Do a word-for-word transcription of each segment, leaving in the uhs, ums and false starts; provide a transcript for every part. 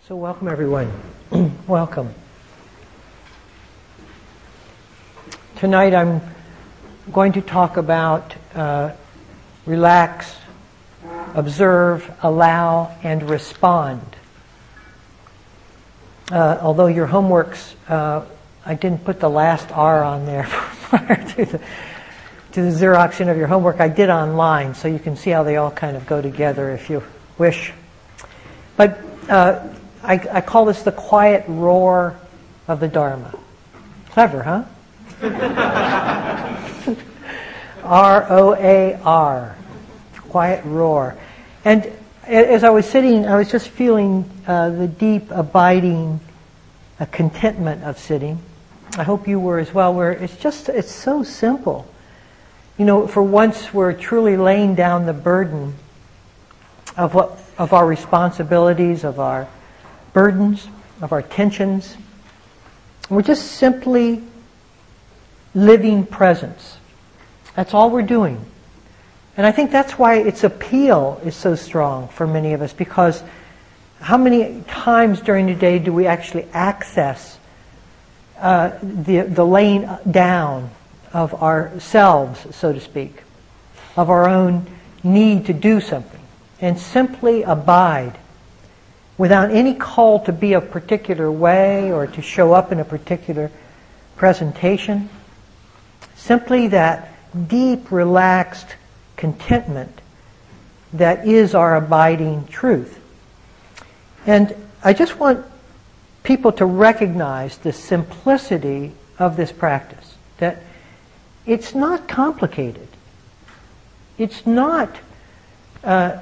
So welcome everyone. Welcome. Tonight I'm going to talk about uh, relax, observe, allow, and respond. Uh, although your homeworks, uh, I didn't put the last R on there prior to the, to the Xeroxing of your homework. I did online, so you can see how they all kind of go together if you wish. But uh, I, I call this the quiet roar of the Dharma. Clever, huh? R O A R. Quiet roar. And as I was sitting, I was just feeling uh, the deep, abiding uh, contentment of sitting. I hope you were as well, where it's just, it's so simple. You know, for once we're truly laying down the burden of what, of our responsibilities, of our burdens, of our tensions. We're just simply living presence. That's all we're doing. And I think that's why its appeal is so strong for many of us, because how many times during the day do we actually access uh, the, the laying down of ourselves, so to speak, of our own need to do something, and simply abide without any call to be a particular way or to show up in a particular presentation. Simply that deep, relaxed contentment that is our abiding truth. And I just want people to recognize the simplicity of this practice, that it's not complicated. It's not uh,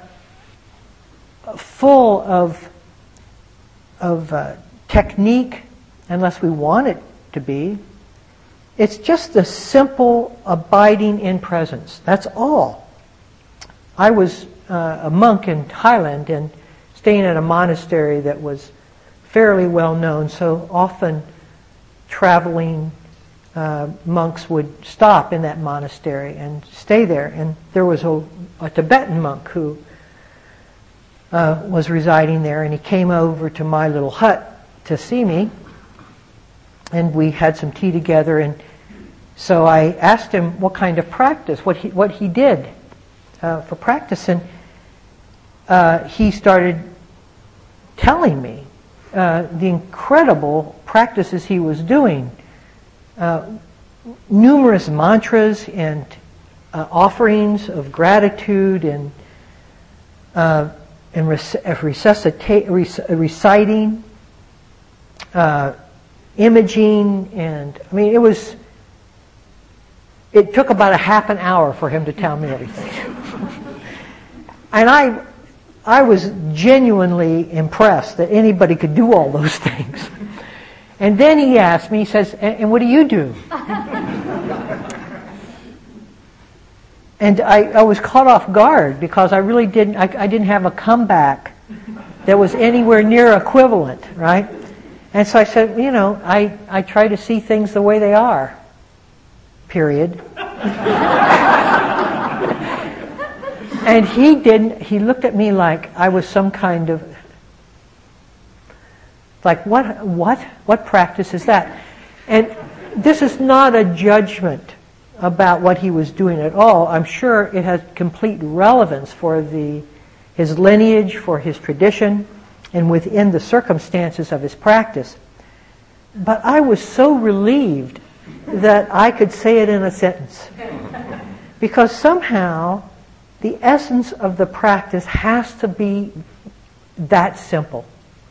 full of of uh, technique, unless we want it to be. It's just the simple abiding in presence. That's all. I was uh, a monk in Thailand and staying at a monastery that was fairly well known, so often traveling uh, monks would stop in that monastery and stay there. And there was a, a Tibetan monk who Uh, was residing there, and he came over to my little hut to see me, and we had some tea together. And so I asked him what kind of practice, what he what he did uh, for practice, and uh, he started telling me uh, the incredible practices he was doing, uh, numerous mantras and uh, offerings of gratitude and. Uh, and resuscita- reciting, uh, imaging, and I mean, it was, it took about a half an hour for him to tell me everything. And I, I was genuinely impressed that anybody could do all those things. And then he asked me, he says, and, and what do you do? And I, I was caught off guard because I really didn't, I, I didn't have a comeback that was anywhere near equivalent, right? And so I said, you know, I, I try to see things the way they are, period. And he didn't, he looked at me like I was some kind of, like, what, what, what practice is that? And this is not a judgment about what he was doing at all. I'm sure it has complete relevance for the his lineage, for his tradition, and within the circumstances of his practice. But I was so relieved that I could say it in a sentence. Because somehow the essence of the practice has to be that simple.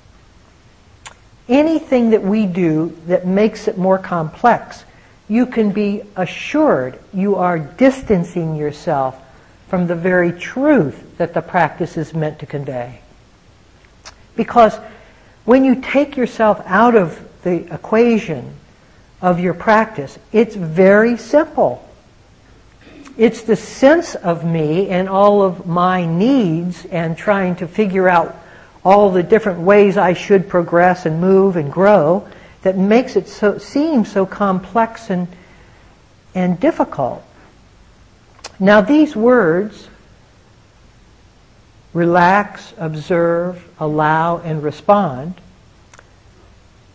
Anything that we do that makes it more complex, you can be assured you are distancing yourself from the very truth that the practice is meant to convey. Because when you take yourself out of the equation of your practice, it's very simple. It's the sense of me and all of my needs and trying to figure out all the different ways I should progress and move and grow that makes it so seem so complex and and difficult. Now these words, relax, observe, allow, and respond,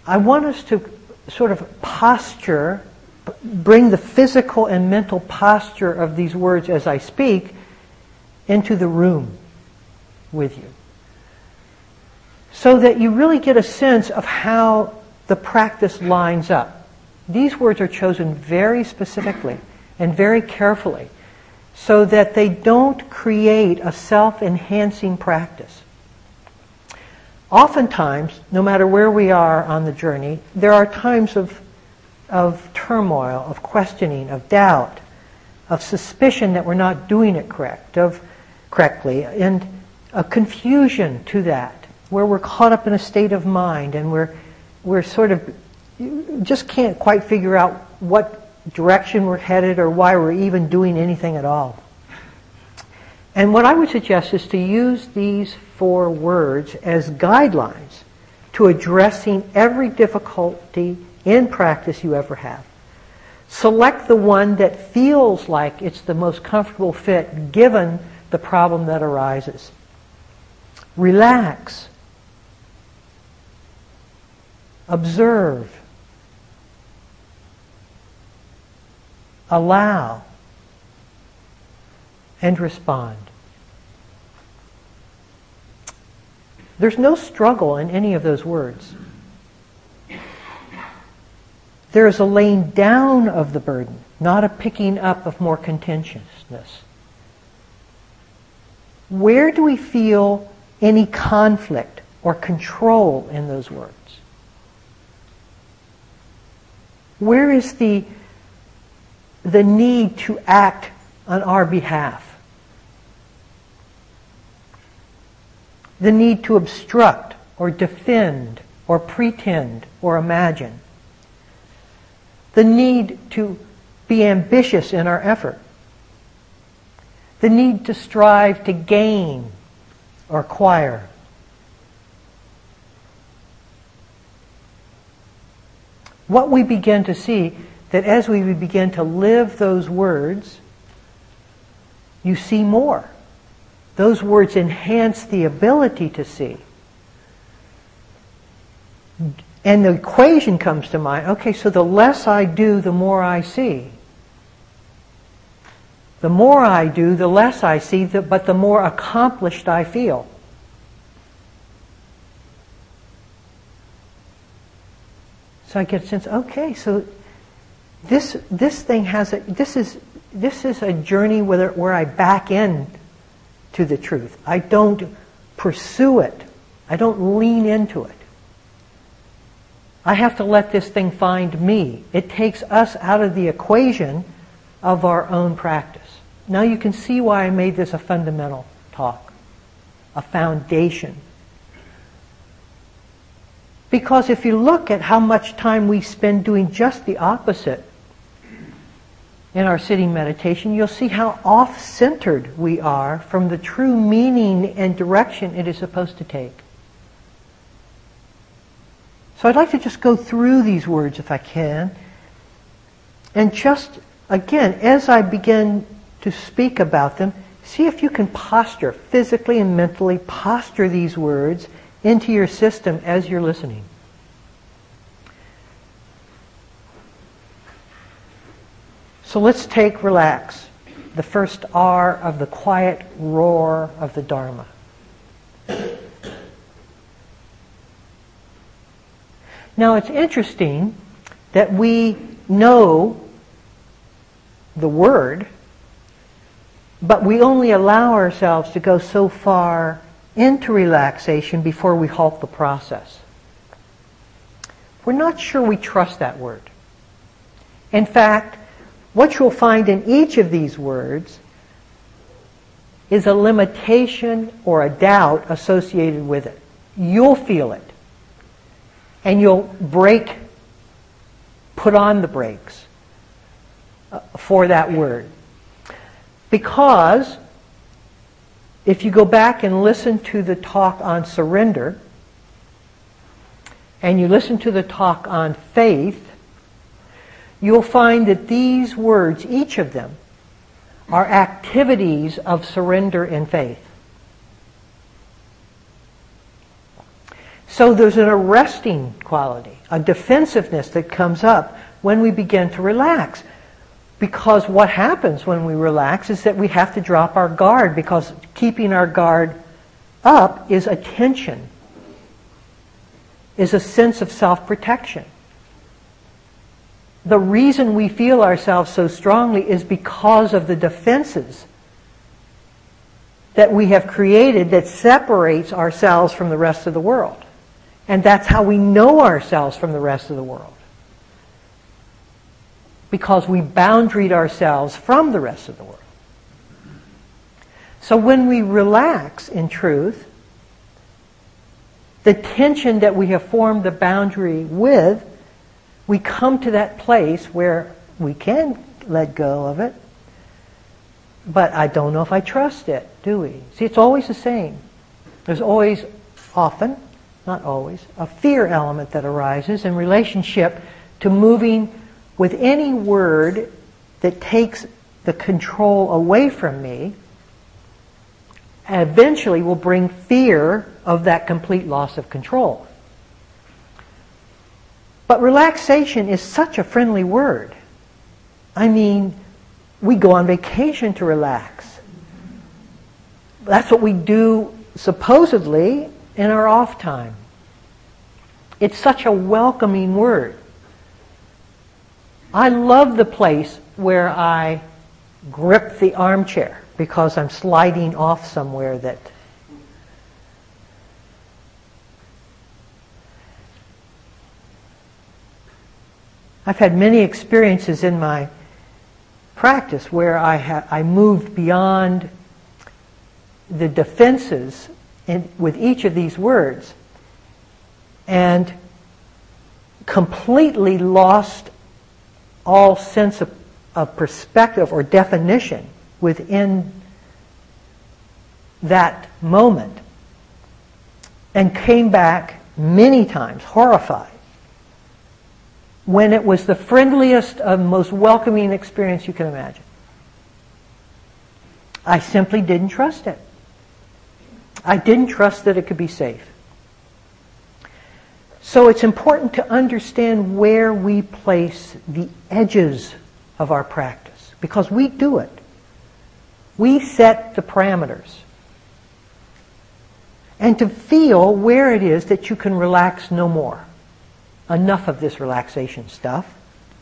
I want us to sort of posture, bring the physical and mental posture of these words as I speak into the room with you, so that you really get a sense of how the practice lines up. These words are chosen very specifically and very carefully so that they don't create a self-enhancing practice. Oftentimes, no matter where we are on the journey, there are times of, of turmoil, of questioning, of doubt, of suspicion that we're not doing it correct, of correctly, and a confusion to that, where we're caught up in a state of mind and we're we're sort of just can't quite figure out what direction we're headed or why we're even doing anything at all. And what I would suggest is to use these four words as guidelines to addressing every difficulty in practice you ever have. Select the one that feels like it's the most comfortable fit given the problem that arises. Relax. Observe. Allow. And respond. There's no struggle in any of those words. There is a laying down of the burden, not a picking up of more contentiousness. Where do we feel any conflict or control in those words? Where is the, the need to act on our behalf? The need to obstruct or defend or pretend or imagine. The need to be ambitious in our effort. The need to strive to gain or acquire. What we begin to see, that as we begin to live those words, you see more. Those words enhance the ability to see. And the equation comes to mind. Okay, so the less I do, the more I see. The more I do, the less I see, but the more accomplished I feel. So I get a sense, okay, so this this thing has a this is this is a journey where where I back in to the truth. I don't pursue it. I don't lean into it. I have to let this thing find me. It takes us out of the equation of our own practice. Now you can see why I made this a fundamental talk, a foundation. Because if you look at how much time we spend doing just the opposite in our sitting meditation, you'll see how off-centered we are from the true meaning and direction it is supposed to take. So I'd like to just go through these words if I can. And just, again, as I begin to speak about them, see if you can posture, physically and mentally posture these words into your system as you're listening. So let's take relax, the first R of the quiet roar of the Dharma. Now it's interesting that we know the word, but we only allow ourselves to go so far into relaxation before we halt the process. We're not sure we trust that word. In fact, what you'll find in each of these words is a limitation or a doubt associated with it. You'll feel it. And you'll brake, put on the brakes for that word. Because if you go back and listen to the talk on surrender, and you listen to the talk on faith, you'll find that these words, each of them, are activities of surrender and faith. So there's an arresting quality, a defensiveness that comes up when we begin to relax. Because what happens when we relax is that we have to drop our guard, because keeping our guard up is a tension, is a sense of self-protection. The reason we feel ourselves so strongly is because of the defenses that we have created that separates ourselves from the rest of the world. And that's how we know ourselves from the rest of the world. Because we boundaried ourselves from the rest of the world. So when we relax, in truth, the tension that we have formed the boundary with, we come to that place where we can let go of it, but I don't know if I trust it, do we? See, it's always the same. There's always, often, not always, a fear element that arises in relationship to moving with any word that takes the control away from me, and eventually will bring fear of that complete loss of control. But relaxation is such a friendly word. I mean, we go on vacation to relax. That's what we do, supposedly, in our off time. It's such a welcoming word. I love the place where I grip the armchair because I'm sliding off somewhere that... I've had many experiences in my practice where I, ha- I moved beyond the defenses in, with each of these words and completely lost all sense of, of perspective or definition within that moment, and came back many times horrified when it was the friendliest and most welcoming experience you can imagine. I simply didn't trust it. I didn't trust that it could be safe. So it's important to understand where we place the edges of our practice, because we do it. We set the parameters. And to feel where it is that you can relax no more. Enough of this relaxation stuff.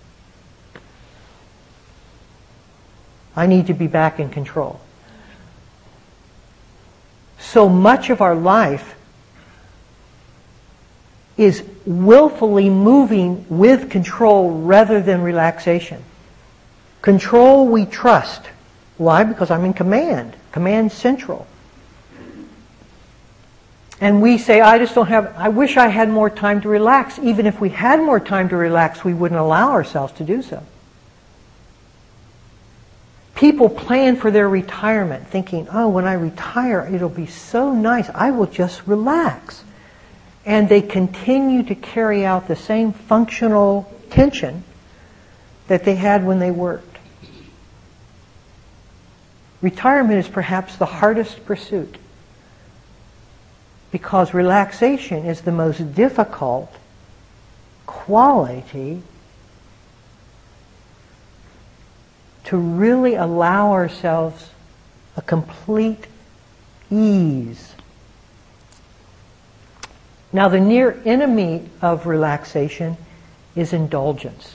I need to be back in control. So much of our life is willfully moving with control rather than relaxation. Control we trust. Why? Because I'm in command. Command central. And we say, I just don't have, I wish I had more time to relax. Even if we had more time to relax, we wouldn't allow ourselves to do so. People plan for their retirement thinking, oh, when I retire, it'll be so nice. I will just relax. And they continue to carry out the same functional tension that they had when they worked. Retirement is perhaps the hardest pursuit, because relaxation is the most difficult quality to really allow ourselves a complete ease. Now, the near enemy of relaxation is indulgence.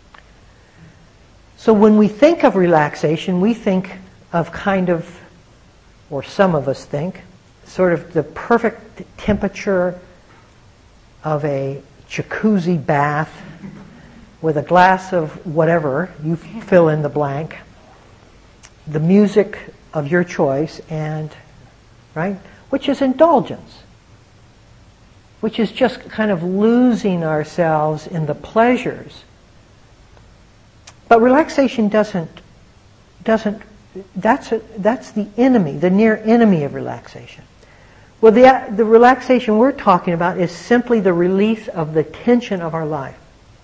So when we think of relaxation, we think of kind of, or some of us think, sort of the perfect temperature of a jacuzzi bath with a glass of whatever, you fill in the blank, the music of your choice, and, right, which is indulgence, which is just kind of losing ourselves in the pleasures. But relaxation doesn't, doesn't, that's, a, that's the enemy, the near enemy of relaxation. Well, the, the relaxation we're talking about is simply the release of the tension of our life.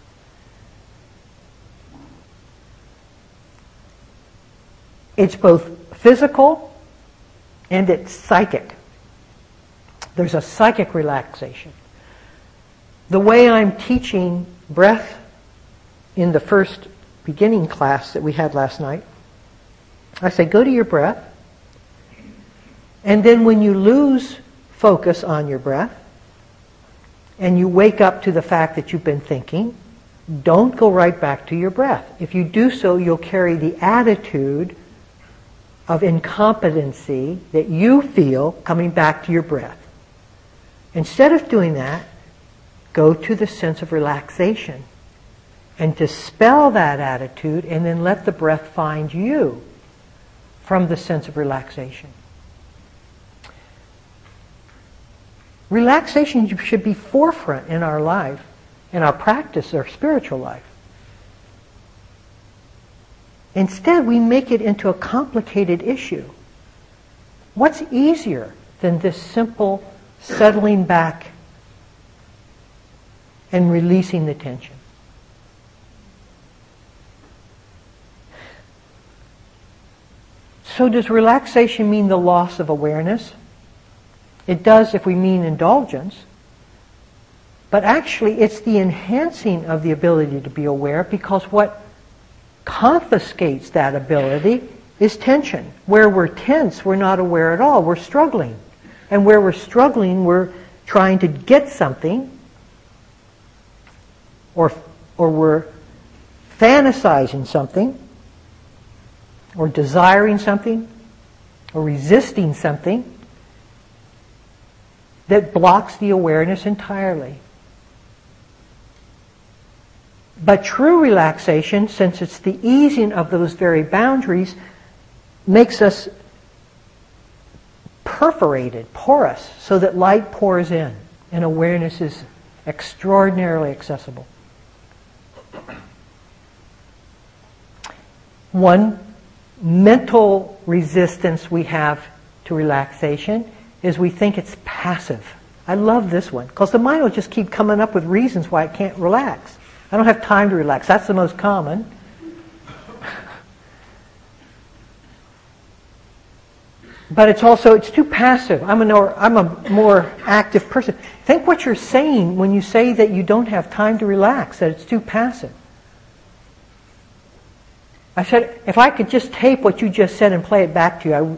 It's both physical and it's psychic. There's a psychic relaxation. The way I'm teaching breath in the first beginning class that we had last night, I say, go to your breath, and then when you lose focus on your breath, and you wake up to the fact that you've been thinking, don't go right back to your breath. If you do so, you'll carry the attitude of incompetency that you feel coming back to your breath. Instead of doing that, go to the sense of relaxation and dispel that attitude, and then let the breath find you from the sense of relaxation. Relaxation should be forefront in our life, in our practice, our spiritual life. Instead, we make it into a complicated issue. What's easier than this simple settling back and releasing the tension? So does relaxation mean the loss of awareness? It does if we mean indulgence. But actually, it's the enhancing of the ability to be aware, because what confiscates that ability is tension. Where we're tense, we're not aware at all. We're struggling. And where we're struggling, we're trying to get something, or, or we're fantasizing something, or desiring something, or resisting something that blocks the awareness entirely. But true relaxation, since it's the easing of those very boundaries, makes us perforated, porous, so that light pours in and awareness is extraordinarily accessible. One mental resistance we have to relaxation is we think it's passive. I love this one, because the mind will just keep coming up with reasons why it can't relax. I don't have time to relax. That's the most common. But it's also, it's too passive. I'm a, more, I'm a more active person. Think what you're saying when you say that you don't have time to relax, that it's too passive. I said, if I could just tape what you just said and play it back to you, I w-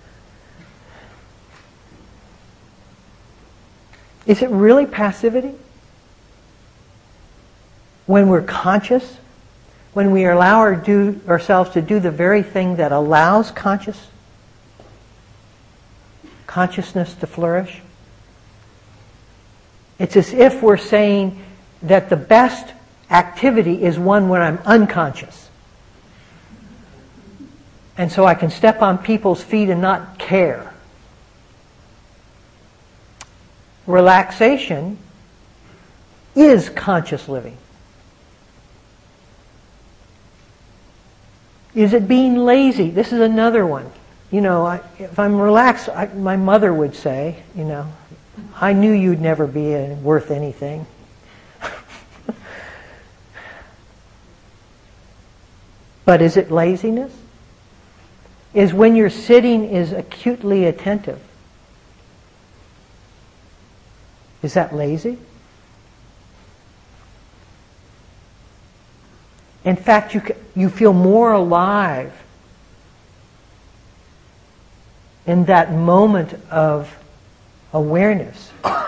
Is it really passivity? When we're conscious, when we allow our do, ourselves to do the very thing that allows conscious, consciousness to flourish, it's as if we're saying that the best activity is one when I'm unconscious. And so I can step on people's feet and not care. Relaxation is conscious living. Is it being lazy? This is another one. You know, I, if I'm relaxed, I, my mother would say, you know, I knew you'd never be a, worth anything. But is it laziness? Is when you're sitting is acutely attentive. Is that lazy? In fact, you you feel more alive in that moment of awareness.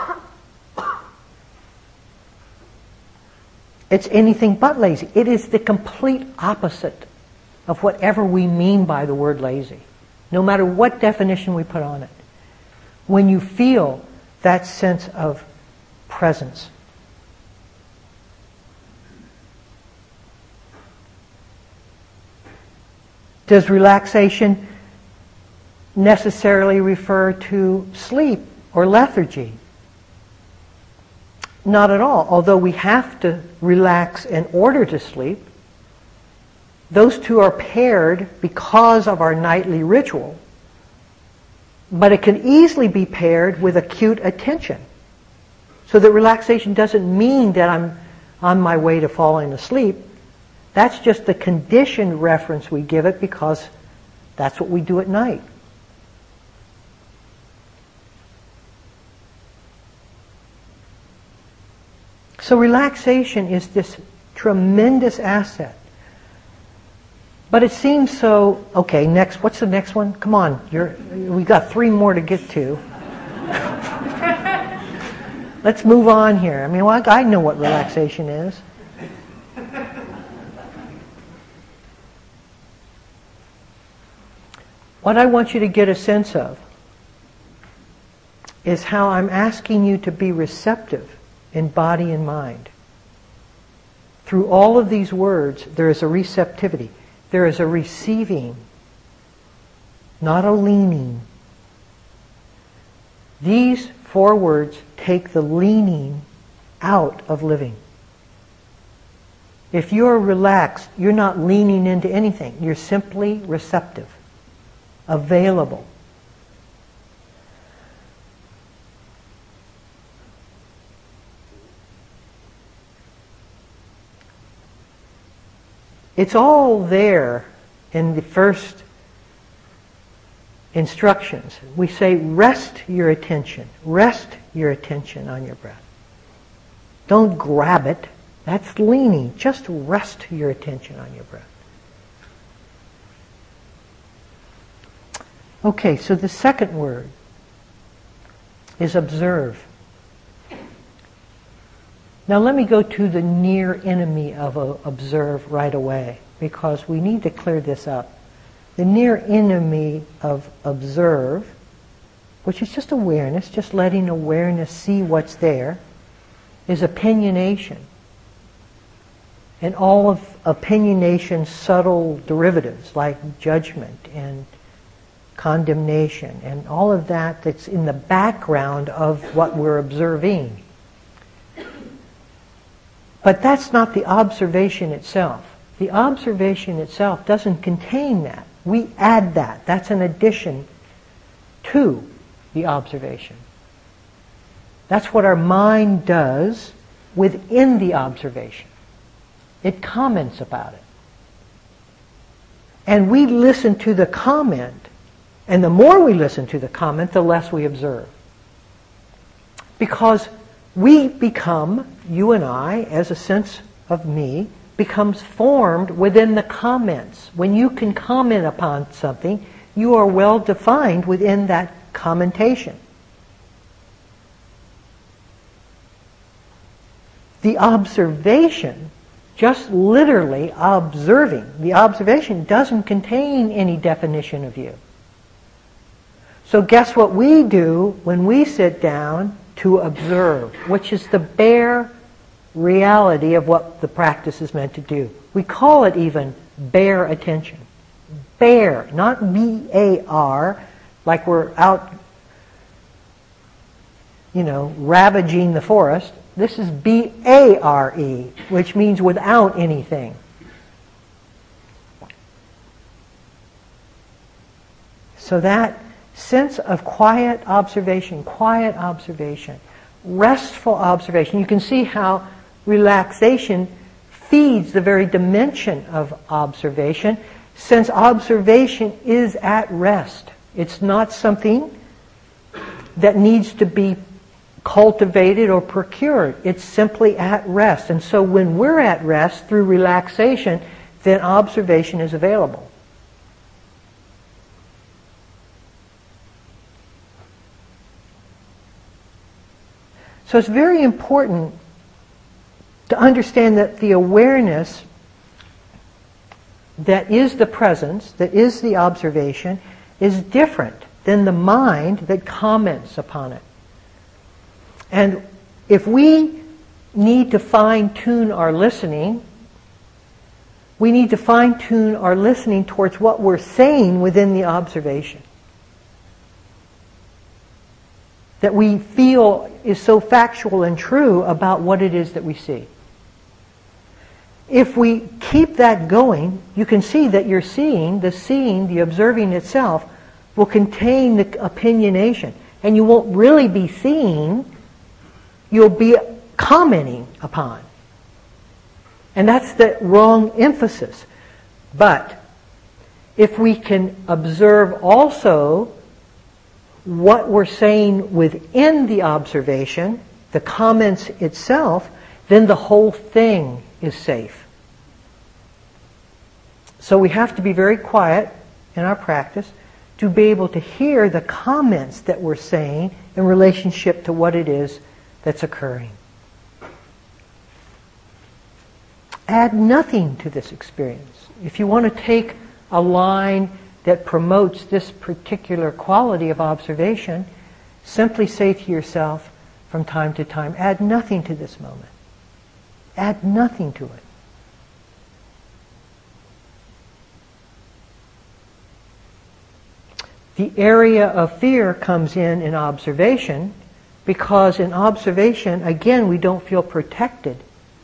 It's anything but lazy. It is the complete opposite of whatever we mean by the word lazy, no matter what definition we put on it. When you feel that sense of presence. Does relaxation necessarily refer to sleep or lethargy? Not at all. Although we have to relax in order to sleep, those two are paired because of our nightly ritual. But it can easily be paired with acute attention. So that relaxation doesn't mean that I'm on my way to falling asleep. That's just the conditioned reference we give it because that's what we do at night. So relaxation is this tremendous asset. But it seems so, okay, next, what's the next one? Come on, you're, we got three more to get to. Let's move on here. I mean, well, I know what relaxation is. What I want you to get a sense of is how I'm asking you to be receptive in body and mind. Through all of these words, there is a receptivity. There is a receiving, not a leaning. These four words take the leaning out of living. If you're relaxed, you're not leaning into anything. You're simply receptive, available. It's all there in the first instructions. We say, rest your attention. Rest your attention on your breath. Don't grab it. That's leaning. Just rest your attention on your breath. Okay, so the second word is observe. Now let me go to the near enemy of uh, observe right away, because we need to clear this up. The near enemy of observe, which is just awareness, just letting awareness see what's there, is opinionation. And all of opinionation's subtle derivatives, like judgment and condemnation, and all of that that's in the background of what we're observing. But that's not the observation itself. The observation itself doesn't contain that. We add that. That's an addition to the observation. That's what our mind does within the observation. It comments about it. And we listen to the comment, and the more we listen to the comment, the less we observe. Because we become, you and I, as a sense of me, becomes formed within the comments. When you can comment upon something, you are well defined within that commentation. The observation, just literally observing, the observation doesn't contain any definition of you. So guess what we do when we sit down to observe, which is the bare reality of what the practice is meant to do. We call it even bare attention. Bare, not B A R, like we're out, you know, ravaging the forest. This is B A R E, which means without anything. So that sense of quiet observation, quiet observation, restful observation. You can see how relaxation feeds the very dimension of observation, since observation is at rest. It's not something that needs to be cultivated or procured. It's simply at rest. And so when we're at rest through relaxation, then observation is available. So it's very important to understand that the awareness that is the presence, that is the observation, is different than the mind that comments upon it. And if we need to fine-tune our listening, we need to fine-tune our listening towards what we're saying within the observation. That we feel is so factual and true about what it is that we see. If we keep that going, you can see that you're seeing, the seeing, the observing itself, will contain the opinionation. And you won't really be seeing, you'll be commenting upon. And that's the wrong emphasis. But if we can observe also what we're saying within the observation, the comments itself, then the whole thing is safe. So we have to be very quiet in our practice to be able to hear the comments that we're saying in relationship to what it is that's occurring. Add nothing to this experience. If you want to take a line that promotes this particular quality of observation, simply say to yourself from time to time, add nothing to this moment. Add nothing to it. The area of fear comes in in observation, because in observation, again, we don't feel protected.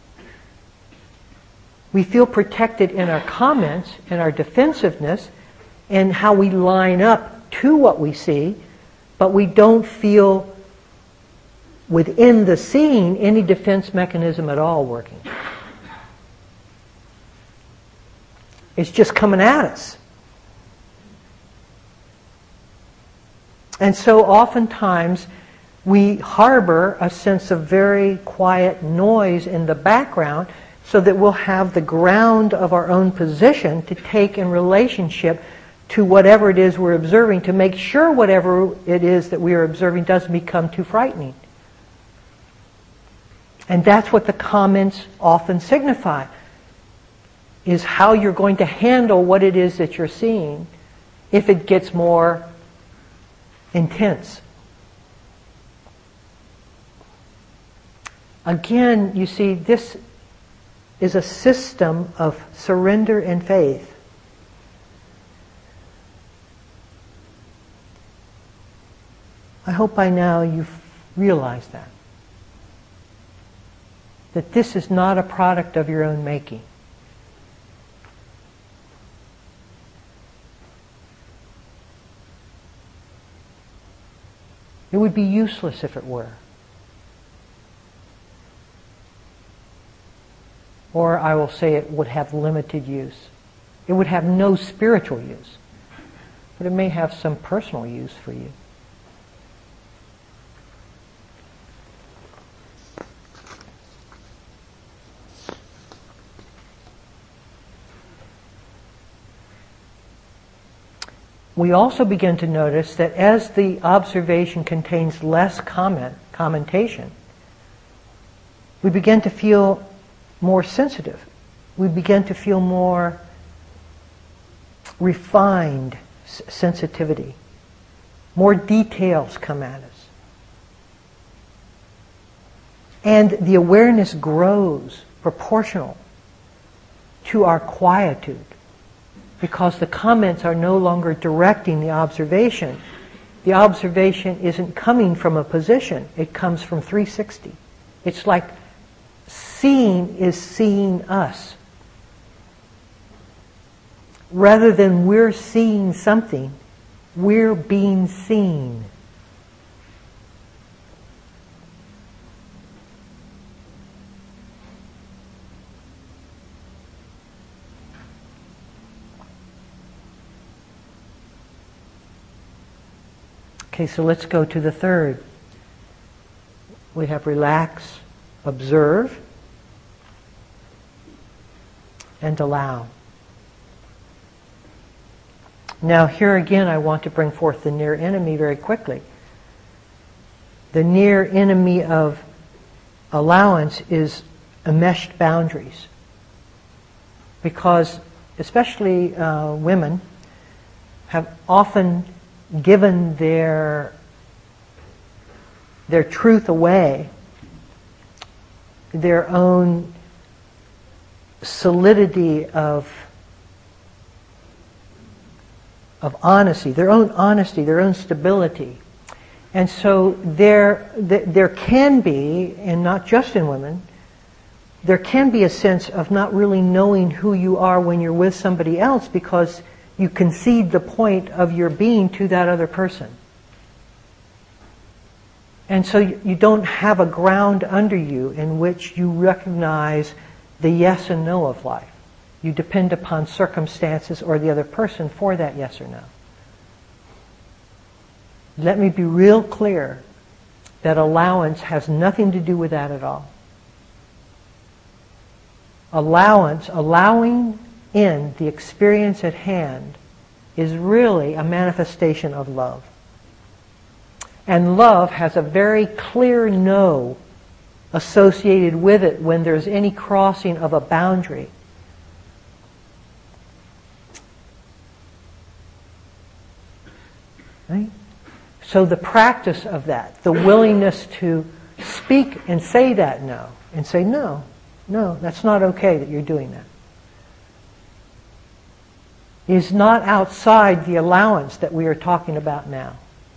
We feel protected in our comments, in our defensiveness, and how we line up to what we see, but we don't feel within the seeing any defense mechanism at all working. It's just coming at us. And so oftentimes we harbor a sense of very quiet noise in the background so that we'll have the ground of our own position to take in relationship to whatever it is we're observing, to make sure whatever it is that we are observing doesn't become too frightening. And that's what the comments often signify, is how you're going to handle what it is that you're seeing if it gets more intense. Again, you see, this is a system of surrender and faith. I hope by now you've realized that. That this is not a product of your own making. It would be useless if it were. Or I will say it would have limited use. It would have no spiritual use. But it may have some personal use for you. We also begin to notice that as the observation contains less comment, commentation, we begin to feel more sensitive. We begin to feel more refined s- sensitivity. More details come at us. And the awareness grows proportional to our quietude, because the comments are no longer directing the observation. The observation isn't coming from a position. It comes from three sixty. It's like seeing is seeing us. Rather than we're seeing something, we're being seen. Okay, so let's go to the third. We have relax, observe, and allow. Now here again I want to bring forth the near enemy very quickly. The near enemy of allowance is enmeshed boundaries. Because especially uh, women have often given their their truth away, their own solidity of of honesty, their own honesty, their own stability. And so there there can be, and not just in women, there can be a sense of not really knowing who you are when you're with somebody else, because you concede the point of your being to that other person. And so you don't have a ground under you in which you recognize the yes and no of life. You depend upon circumstances or the other person for that yes or no. Let me be real clear that allowance has nothing to do with that at all. allowance, allowing in the experience at hand, is really a manifestation of love. And love has a very clear no associated with it when there's any crossing of a boundary. Right? So the practice of that, the willingness to speak and say that no, and say no, no, that's not okay that you're doing that, is not outside the allowance that we are talking about now.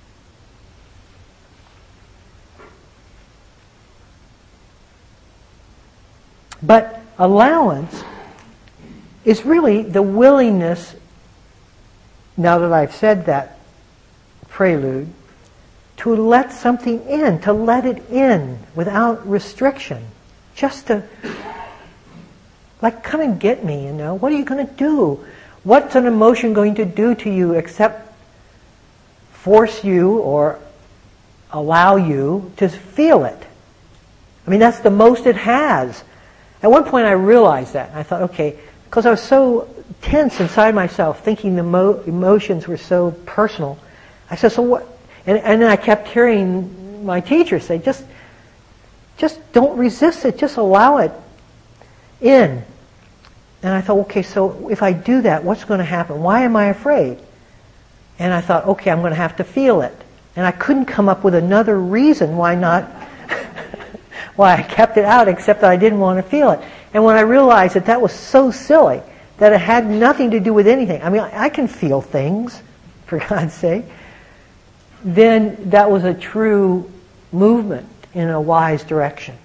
But allowance is really the willingness, now that I've said that prelude, to let something in, to let it in without restriction. Just to, like, come and get me, you know. What are you going to do? What's an emotion going to do to you except force you or allow you to feel it? I mean, that's the most it has. At one point I realized that. I thought, okay, because I was so tense inside myself, thinking the mo- emotions were so personal. I said, so what? And, and then I kept hearing my teacher say, just, just don't resist it. Just allow it in. And I thought, okay, so if I do that, what's going to happen? Why am I afraid? And I thought, okay, I'm going to have to feel it. And I couldn't come up with another reason why not, why I kept it out, except that I didn't want to feel it. And when I realized that that was so silly, that it had nothing to do with anything. I mean, I can feel things, for God's sake. Then that was a true movement in a wise direction.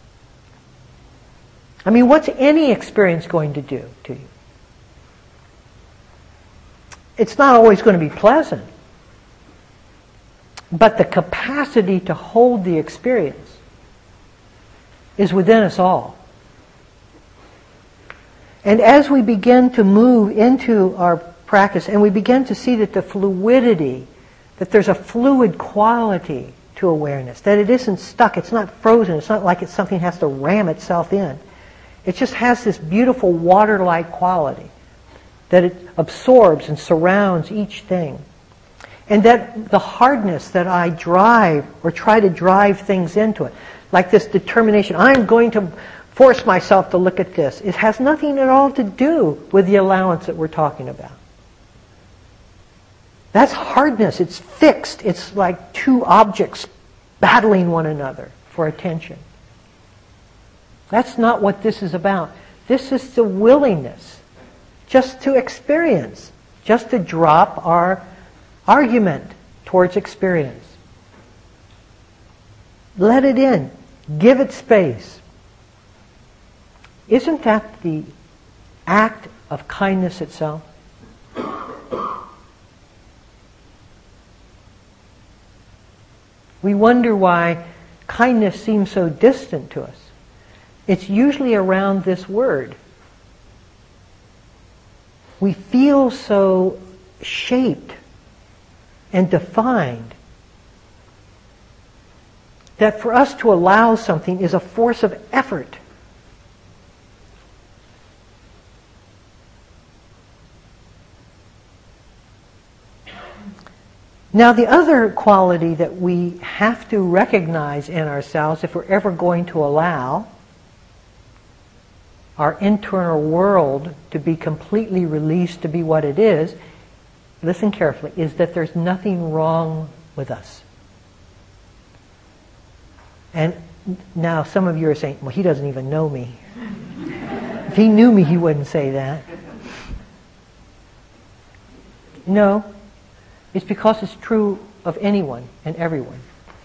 I mean, what's any experience going to do to you? It's not always going to be pleasant. But the capacity to hold the experience is within us all. And as we begin to move into our practice, and we begin to see that the fluidity, that there's a fluid quality to awareness, that it isn't stuck, it's not frozen, it's not like it's something has to ram itself in. It just has this beautiful water-like quality, that it absorbs and surrounds each thing. And that the hardness that I drive or try to drive things into it, like this determination, I'm going to force myself to look at this, it has nothing at all to do with the allowance that we're talking about. That's hardness. It's fixed. It's like two objects battling one another for attention. That's not what this is about. This is the willingness just to experience, just to drop our argument towards experience. Let it in. Give it space. Isn't that the act of kindness itself? We wonder why kindness seems so distant to us. It's usually around this word. We feel so shaped and defined that for us to allow something is a force of effort. Now, the other quality that we have to recognize in ourselves if we're ever going to allow our internal world to be completely released to be what it is, listen carefully, is that there's nothing wrong with us. And now some of you are saying, well, he doesn't even know me. If he knew me, he wouldn't say that. No. It's because it's true of anyone and everyone.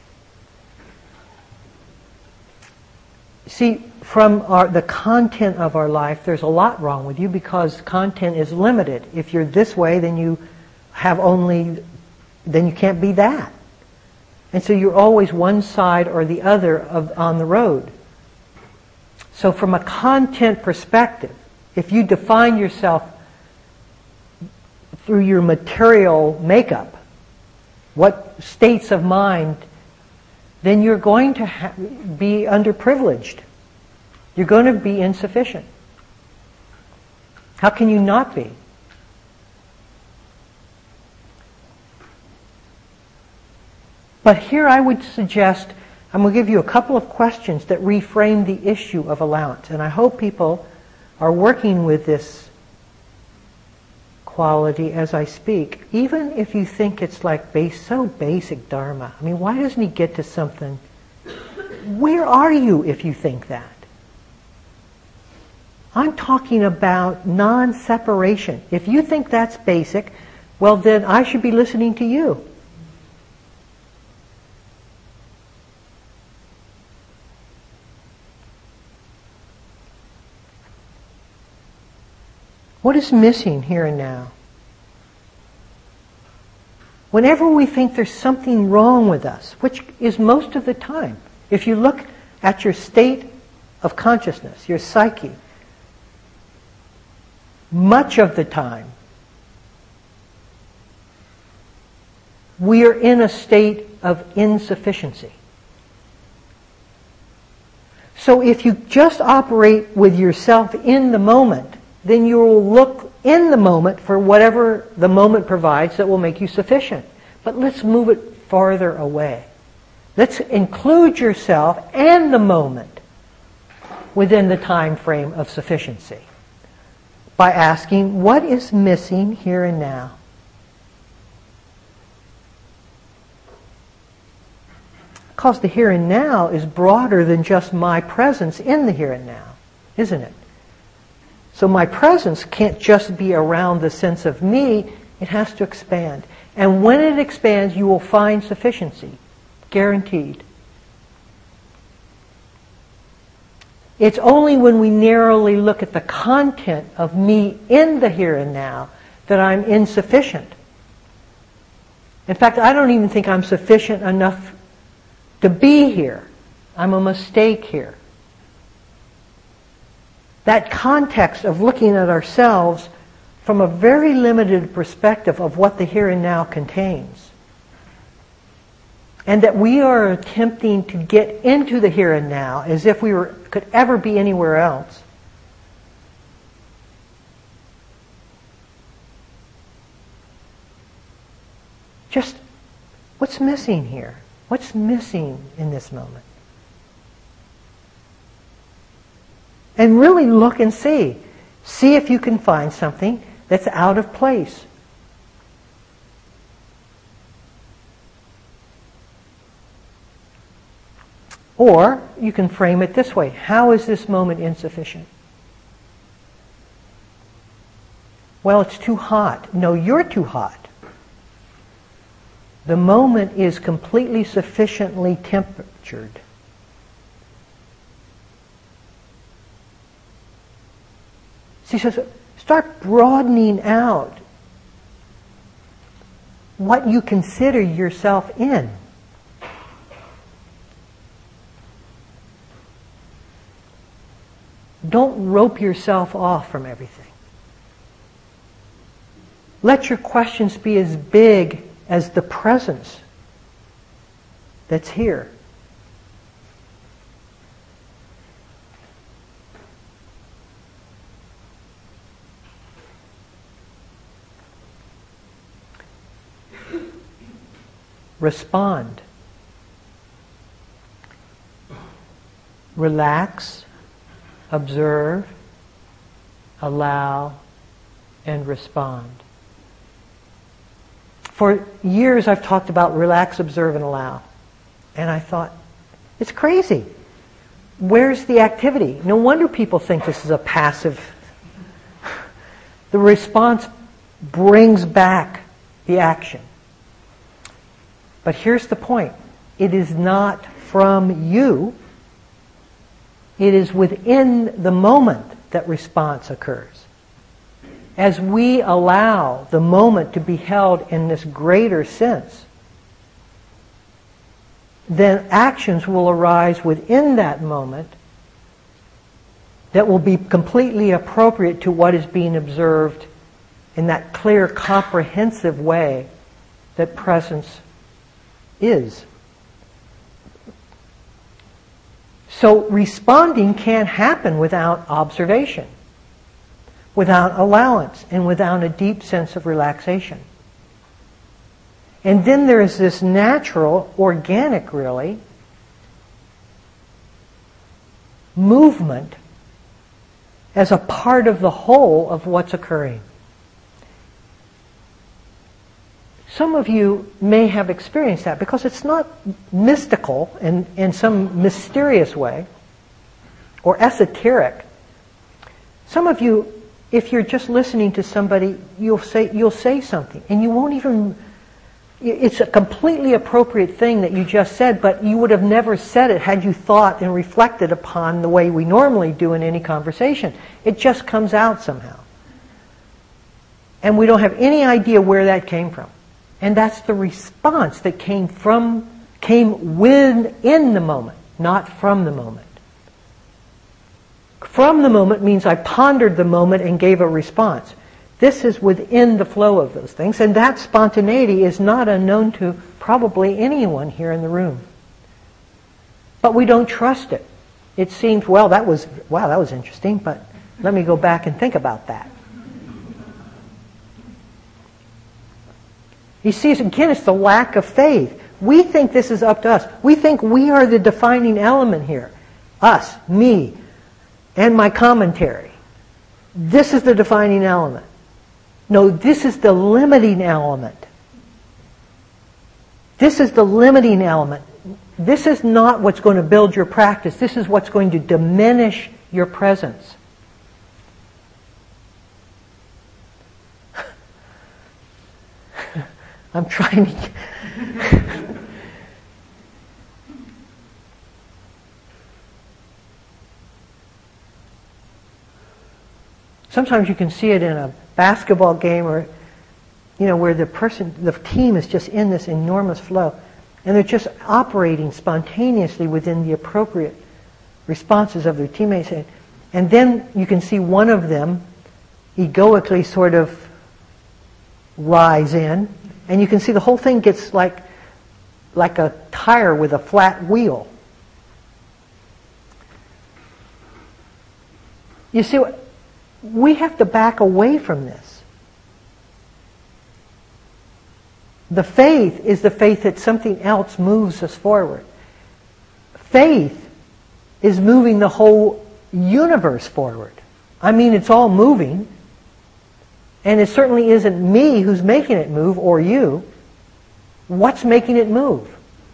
See, from our, the content of our life, there's a lot wrong with you because content is limited. If you're this way, then you have only, then you can't be that. And so you're always one side or the other of on the road. So from a content perspective, if you define yourself through your material makeup, what states of mind, then you're going to ha- be underprivileged. You're going to be insufficient. How can you not be? But here I would suggest, I'm going to give you a couple of questions that reframe the issue of allowance. And I hope people are working with this quality as I speak. Even if you think it's like base, so basic Dharma. I mean, why doesn't he get to something? Where are you if you think that? I'm talking about non-separation. If you think that's basic, well then I should be listening to you. What is missing here and now? Whenever we think there's something wrong with us, which is most of the time, if you look at your state of consciousness, your psyche, much of the time, we are in a state of insufficiency. So if you just operate with yourself in the moment, then you will look in the moment for whatever the moment provides that will make you sufficient. But let's move it farther away. Let's include yourself and the moment within the time frame of sufficiency by asking, what is missing here and now? Because the here and now is broader than just my presence in the here and now, isn't it? So my presence can't just be around the sense of me, it has to expand. And when it expands, you will find sufficiency, guaranteed. It's only when we narrowly look at the content of me in the here and now that I'm insufficient. In fact, I don't even think I'm sufficient enough to be here. I'm a mistake here. That context of looking at ourselves from a very limited perspective of what the here and now contains. And that we are attempting to get into the here and now as if we were, could ever be anywhere else. Just, what's missing here? What's missing in this moment? And really look and see. See if you can find something that's out of place. Or you can frame it this way. How is this moment insufficient? Well, it's too hot. No, you're too hot. The moment is completely sufficiently temperatured. He says, start broadening out what you consider yourself in. Don't rope yourself off from everything. Let your questions be as big as the presence that's here. Respond. Relax, observe, allow, and respond. For years I've talked about relax, observe, and allow. And I thought, it's crazy. Where's the activity? No wonder people think this is a passive. The response brings back the action. But here's the point. It is not from you. It is within the moment that response occurs. As we allow the moment to be held in this greater sense, then actions will arise within that moment that will be completely appropriate to what is being observed in that clear, comprehensive way that presence is. So responding can't happen without observation. without allowance and without a deep sense of relaxation. And then there is this natural, organic really, movement as a part of the whole of what's occurring. Some of you may have experienced that because it's not mystical in, in some mysterious way or esoteric. Some of you, if you're just listening to somebody, you'll say, you'll say something and you won't even, it's a completely appropriate thing that you just said, but you would have never said it had you thought and reflected upon the way we normally do in any conversation. It just comes out somehow. And we don't have any idea where that came from. And that's the response that came from, came within the moment, not from the moment. From the moment means I pondered the moment and gave a response. This is within the flow of those things, and that spontaneity is not unknown to probably anyone here in the room. But we don't trust it. It seems, well, that was, wow, that was interesting, but let me go back and think about that. You see, again, it's the lack of faith. We think this is up to us. We think we are the defining element here. Us, me, and my commentary. This is the defining element. No, this is the limiting element. This is the limiting element. This is not what's going to build your practice. This is what's going to diminish your presence. I'm trying to... Sometimes you can see it in a basketball game or, you know, where the person, the team is just in this enormous flow. And they're just operating spontaneously within the appropriate responses of their teammates. And then you can see one of them egoically sort of rise in. And you can see the whole thing gets like, like a tire with a flat wheel. You see, we have to back away from this. The faith is the faith that something else moves us forward. Faith is moving the whole universe forward. I mean, it's all moving. And it certainly isn't me who's making it move, or you. What's making it move?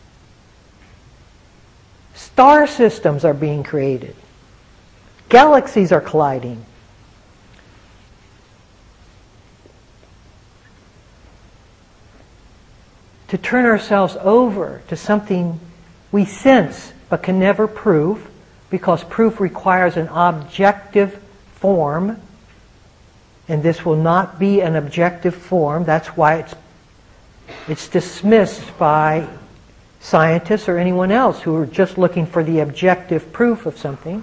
Star systems are being created. Galaxies are colliding. To turn ourselves over to something we sense but can never prove, because proof requires an objective form, and this will not be an objective form. That's why it's it's dismissed by scientists or anyone else who are just looking for the objective proof of something.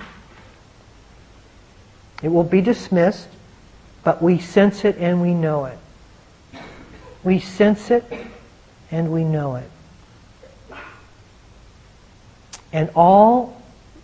It will be dismissed, but we sense it and we know it. We sense it and we know it. And all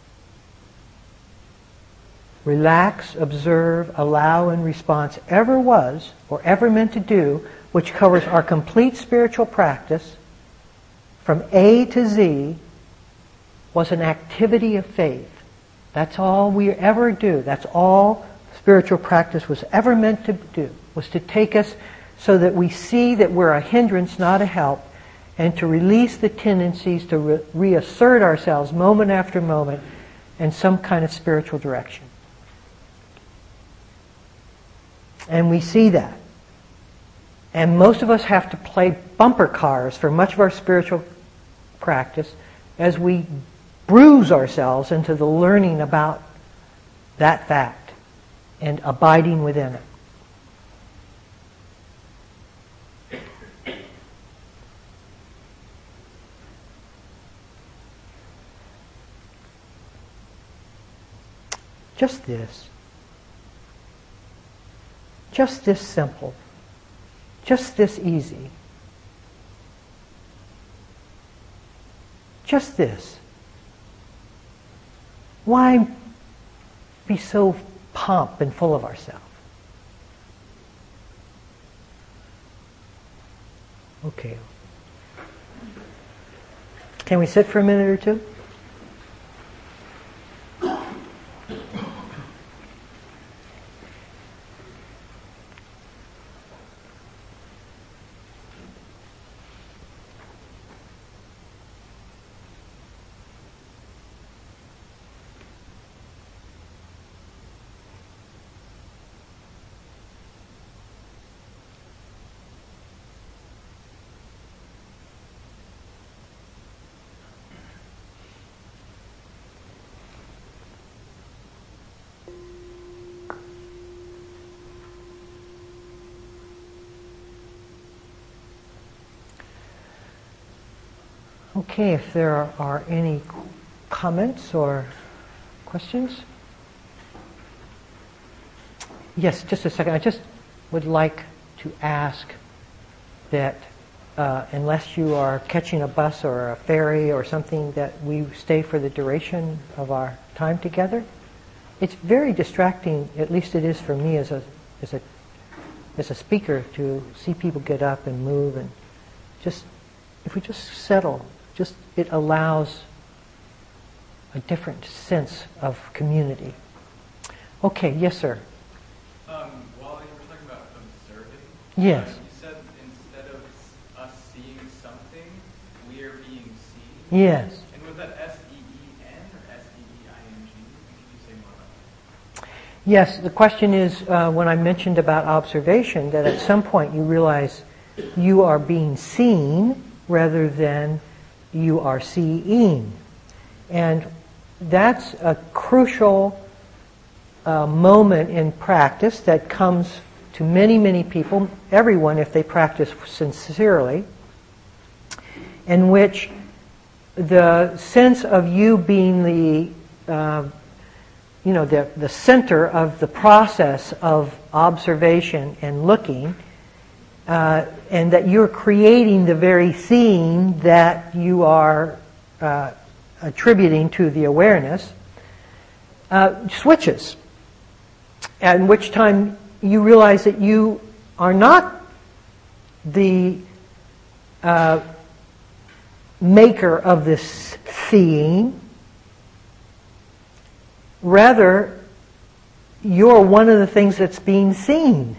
relax, observe, allow, and response ever was, or ever meant to do, which covers our complete spiritual practice, from A to Z, was an activity of faith. That's all we ever do. That's all spiritual practice was ever meant to do, was to take us so that we see that we're a hindrance, not a help, and to release the tendencies to re- reassert ourselves moment after moment in some kind of spiritual direction. And we see that. And most of us have to play bumper cars for much of our spiritual practice as we bruise ourselves into the learning about that fact and abiding within it. Just this. Just this simple. Just this easy. Just this. Why be so pomp and full of ourselves? Okay. Can we sit for a minute or two? Okay, if there are, are any comments or questions? Yes, just a second. I just would like to ask that uh, unless you are catching a bus or a ferry or something, that we stay for the duration of our time together. It's very distracting, at least it is for me as a as a as a speaker, to see people get up and move, and just if we just settle. Just it allows a different sense of community. Okay, yes, sir. Um, while you were talking about observing, yes, uh, you said instead of us seeing something, we are being seen. Yes. And was that S E E N or S E E I N G? Could you say more about that? Yes. The question is, uh, when I mentioned about observation, that at some point you realize you are being seen rather than you are seeing. And that's a crucial uh, moment in practice that comes to many, many people, everyone if they practice sincerely, in which the sense of you being the, uh, you know, the, the center of the process of observation and looking, Uh, and that you're creating the very scene that you are uh, attributing to the awareness, uh, switches. At which time you realize that you are not the uh, maker of this seeing. Rather, you're one of the things that's being seen.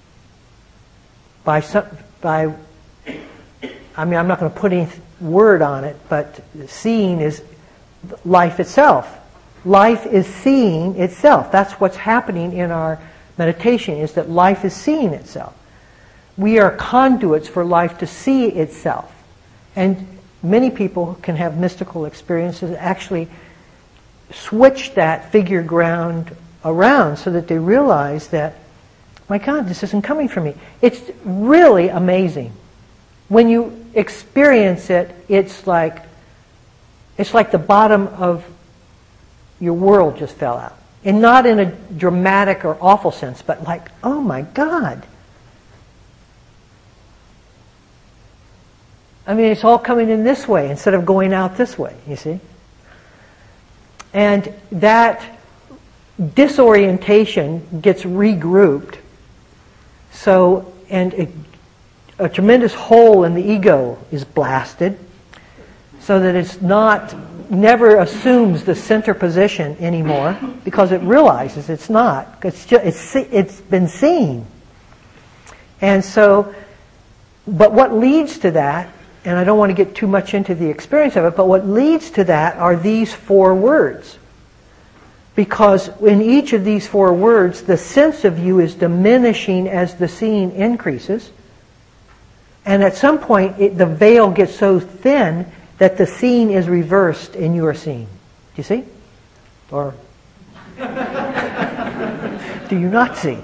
By some, by, I mean, I'm not going to put any word on it, but seeing is life itself. Life is seeing itself. That's what's happening in our meditation, is that life is seeing itself. We are conduits for life to see itself. And many people can have mystical experiences that actually switch that figure ground around so that they realize that, my God, this isn't coming from me. It's really amazing. When you experience it, it's like it's like the bottom of your world just fell out. And not in a dramatic or awful sense, but like, oh my God. I mean, it's all coming in this way instead of going out this way, you see? And that disorientation gets regrouped. So, and a, a tremendous hole in the ego is blasted, so that it's not, never assumes the center position anymore, because it realizes it's not. It's just, it's, it's been seen. And so, but what leads to that, and I don't want to get too much into the experience of it, but what leads to that are these four words. Because in each of these four words, the sense of you is diminishing as the seeing increases. And at some point, it, the veil gets so thin that the seeing is reversed and you are seeing. Do you see? Or do you not see?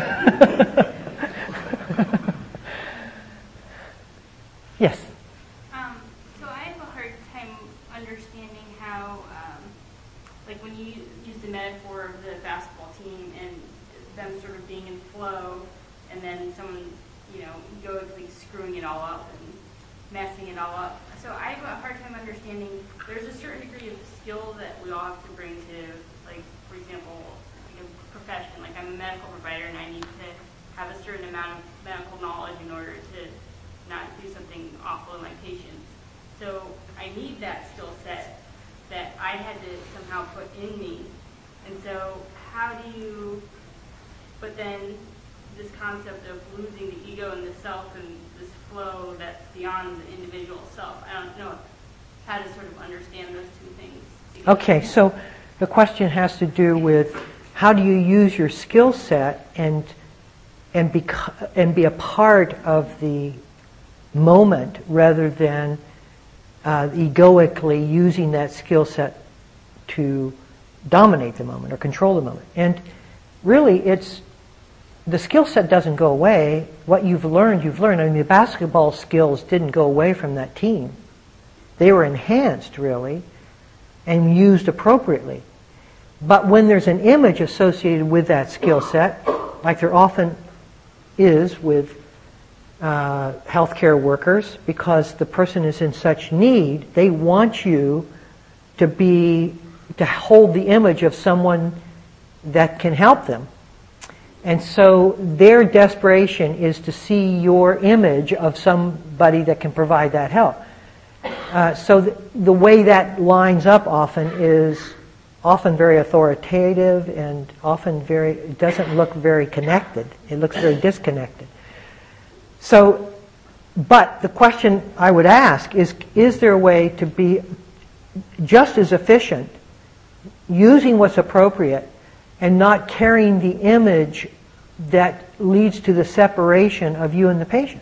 Yes? Um, so I have a hard time understanding how, um, like when you use the metaphor of the basketball team and them sort of being in flow, and then someone, you know, goes like screwing it all up and messing it all up. So I have a hard time understanding, there's a certain degree of skill that we all have to bring to, like, for example, like a profession. Like I'm a medical provider and I need to have a certain amount of medical knowledge in order to not do something awful to my patients. So I need that skill set that I had to somehow put in me. And so how do you, but then this concept of losing the ego and the self and this flow that's beyond the individual self, I don't know how to sort of understand those two things together. Okay, so the question has to do with how do you use your skill set and and be and be a part of the moment rather than uh, egoically using that skill set to dominate the moment or control the moment. And really, it's the skill set doesn't go away. What you've learned, you've learned. I mean, the basketball skills didn't go away from that team. They were enhanced, really, and used appropriately. But when there's an image associated with that skill set, like there often is with uh, healthcare workers, because the person is in such need, they want you to be, to hold the image of someone that can help them. And so their desperation is to see your image of somebody that can provide that help. Uh, so the, the way that lines up often is often very authoritative and often very, it doesn't look very connected. It looks very disconnected. So, but the question I would ask is, is there a way to be just as efficient, using what's appropriate, and not carrying the image that leads to the separation of you and the patient?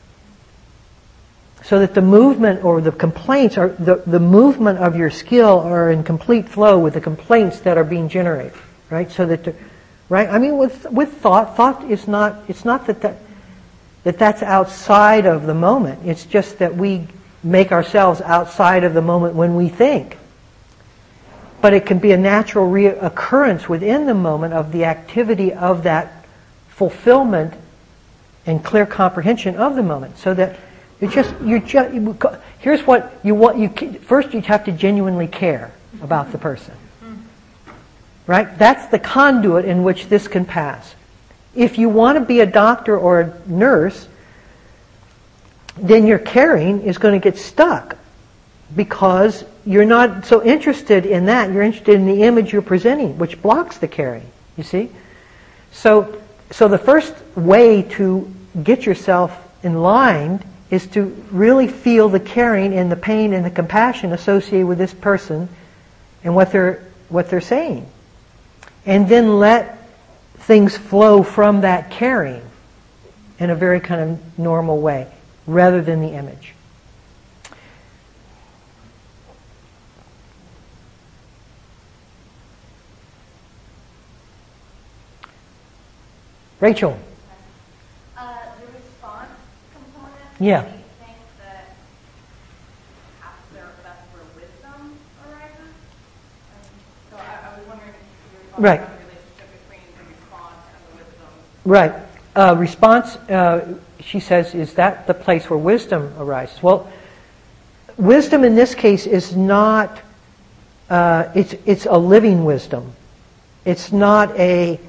So that the movement or the complaints are, the, the movement of your skill are in complete flow with the complaints that are being generated, right? So that, the, right? I mean, with with thought, thought is not, it's not that, that that that's outside of the moment. It's just that we make ourselves outside of the moment when we think. But it can be a natural reoccurrence within the moment of the activity of that fulfillment and clear comprehension of the moment, so that you just you just you, here's what you want. You first you have to genuinely care about the person, right? That's the conduit in which this can pass. If you want to be a doctor or a nurse, then your caring is going to get stuck because you're not so interested in that. You're interested in the image you're presenting, which blocks the caring. You see, so so the first way to get yourself in line is to really feel the caring and the pain and the compassion associated with this person and what they're what they're saying. And then let things flow from that caring in a very kind of normal way, rather than the image. Rachel. Yeah. Do you think that perhaps there, that's where wisdom arises? Um, so I, I was wondering if you were talking right. about the relationship between the response and the wisdom. Right. Uh, response, uh, she says, is that the place where wisdom arises? Well, wisdom in this case is not, uh, it's, it's a living wisdom. It's not a,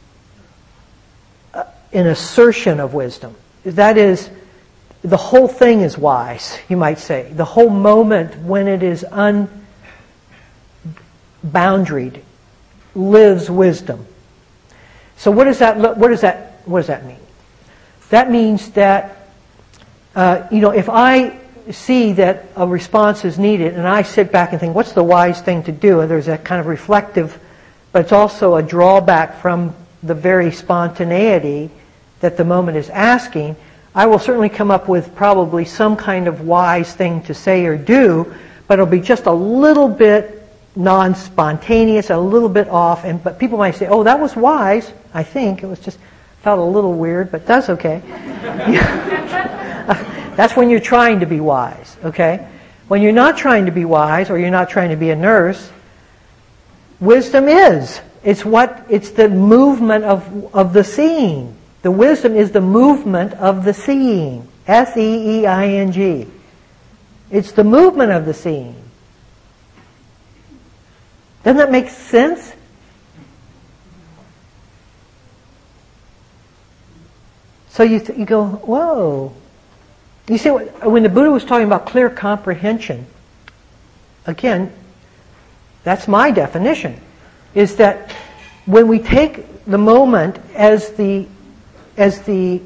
uh, an assertion of wisdom. That is, the whole thing is wise, you might say. The whole moment, when it is unboundaried, lives wisdom. So what does that look, what does that what does that mean? That means that uh, you know, if I see that a response is needed and I sit back and think, what's the wise thing to do? And there's that kind of reflective, but it's also a drawback from the very spontaneity that the moment is asking. I will certainly come up with probably some kind of wise thing to say or do, but it'll be just a little bit non-spontaneous, a little bit off, and but people might say, oh, that was wise, I think. It was just, felt a little weird, but that's okay. That's when you're trying to be wise, okay? When you're not trying to be wise, or you're not trying to be a nurse, wisdom is. It's what, it's the movement of, of the seeing. The wisdom is the movement of the seeing. S E E I N G. It's the movement of the seeing. Doesn't that make sense? So you th- you go, whoa. You see, when the Buddha was talking about clear comprehension, again, that's my definition, is that when we take the moment as the as the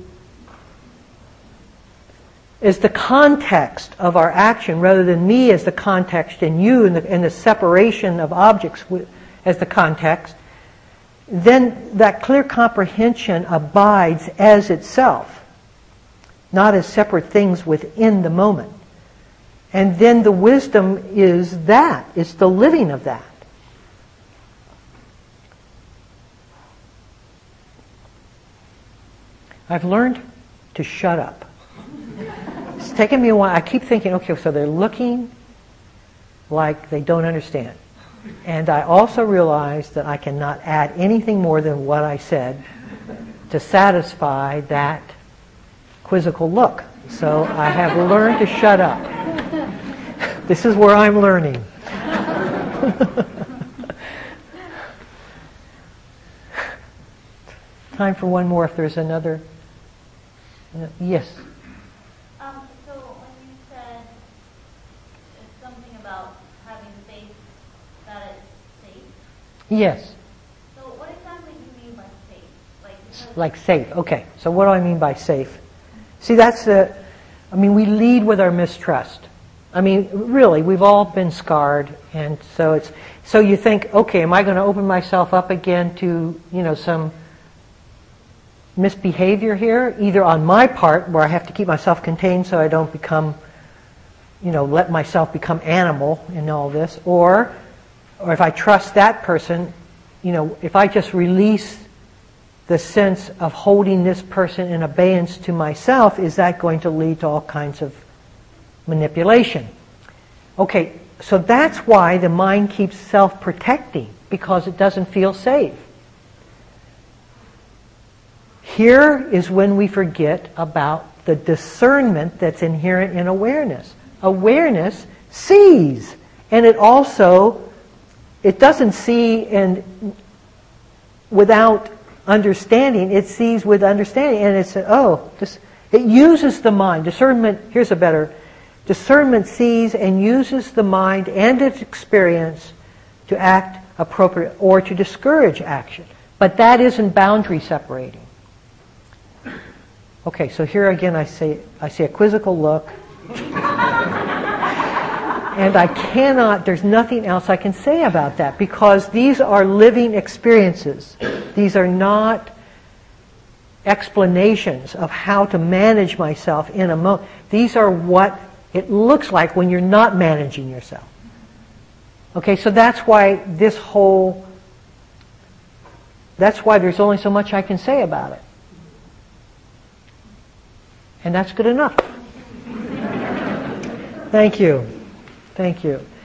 as the context of our action, rather than me as the context and you and the, and the separation of objects with, as the context, then that clear comprehension abides as itself, not as separate things within the moment. And then the wisdom is that. It's the living of that. I've learned to shut up. It's taken me a while. I keep thinking, okay, so they're looking like they don't understand. And I also realize that I cannot add anything more than what I said to satisfy that quizzical look. So I have learned to shut up. This is where I'm learning. Time for one more if there's another. Uh, yes? Um, so when you said it's something about having faith that it's safe. Yes. So what exactly do you mean by safe? Like, because Like safe. Okay. So what do I mean by safe? See, that's the, I mean, we lead with our mistrust. I mean, really, we've all been scarred, and so it's, so you think, okay, am I going to open myself up again to, you know, some misbehavior here, either on my part, where I have to keep myself contained so I don't become, you know, let myself become animal in all this, or, or if I trust that person, you know, if I just release the sense of holding this person in abeyance to myself, is that going to lead to all kinds of manipulation? Okay, so that's why the mind keeps self-protecting, because it doesn't feel safe. Here is when we forget about the discernment that's inherent in awareness. Awareness sees, and it also, it doesn't see and without understanding, it sees with understanding, and it's, oh, this, it uses the mind. Discernment, here's a better, discernment sees and uses the mind and its experience to act appropriate or to discourage action. But that isn't boundary separating. Okay, so here again I say I see a quizzical look. And I cannot, there's nothing else I can say about that, because these are living experiences. These are not explanations of how to manage myself in a moment. These are what it looks like when you're not managing yourself. Okay, so that's why this whole, that's why there's only so much I can say about it. And that's good enough. Thank you. Thank you.